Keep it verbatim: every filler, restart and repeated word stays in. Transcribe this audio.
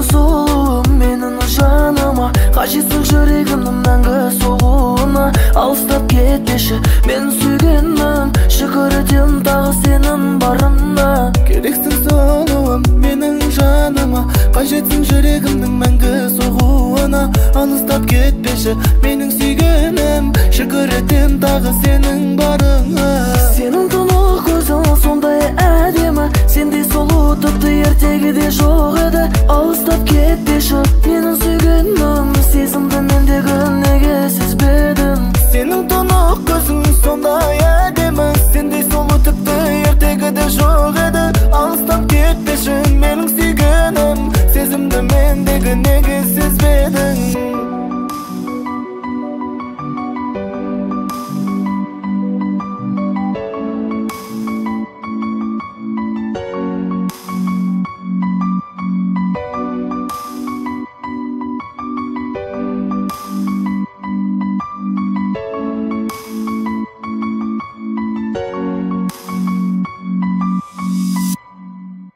сұлуым менің жаныма, қажетсің жүрегімнің мәңгі соғуына. Алыстап кетпеші менің сүйгенім, шүкір етем тағы сенің барына. Керексің сұлуым менің жаныма, қажетсің жүрегімнің мәңгі соғуына. Алыстап кетпеші менің сүйгенім, шүкір етем тағы сенің барыңа. Сенің тұнық көзің сондай әдемі, сендей сұлу тіпті ертегіде жоқ еді. Алыстап кетпеші менің сүйгенім, сезімді мендегі неге сезбедің? Сенің тұнық көзің сондай әдемі, сендей сұлу тіпті ертегіде жоқ еді. Алыстап кетпеші менің сүйгенім, сезімді мендегі неге сезбедің?